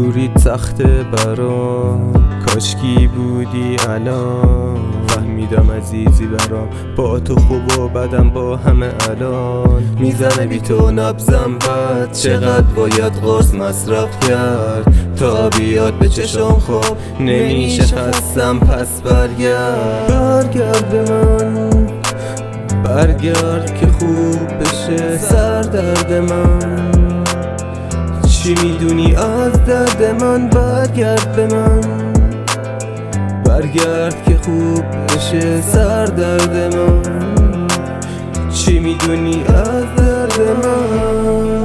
دوری سخته برام، کاشکی بودی الان. فهمیدم عزیزی برام، با تو خوب و بدم با همه الان. میزنه بی تو نبزم بد، چقدر باید قرص مصرف کرد تا بیاد به چشم خواب. نمیشه خستم پس برگرد به من، برگرد که خوب بشه سر درد من. چی میدونی از درد من؟ برگرد به من، برگرد که خوب بشه سر درد من. چی میدونی از درد من؟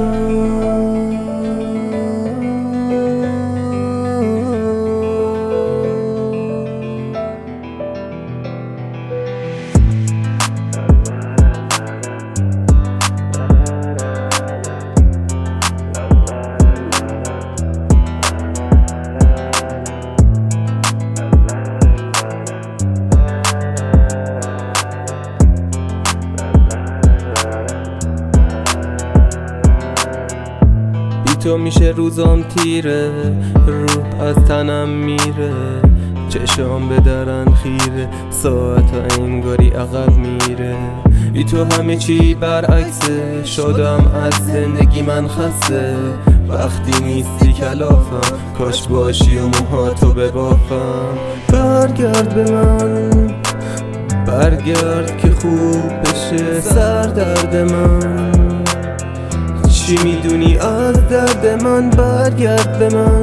تو میشه روزام تیره، روح از تنم میره، چشام به درن خیره، ساعت انگاری عقب میره. بی تو همه چی برعکسه، شدم از زندگی من خسته. وقتی نیستی کلافم، کاش باشی و موهاتو ببافم. برگرد به من، برگرد که خوب بشه سر درد من. چی میدونی از درد من؟ برگرد به من،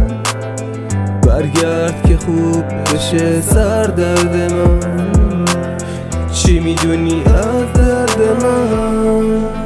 برگرد که خوب بشه سر درد من. چی میدونی از درد من؟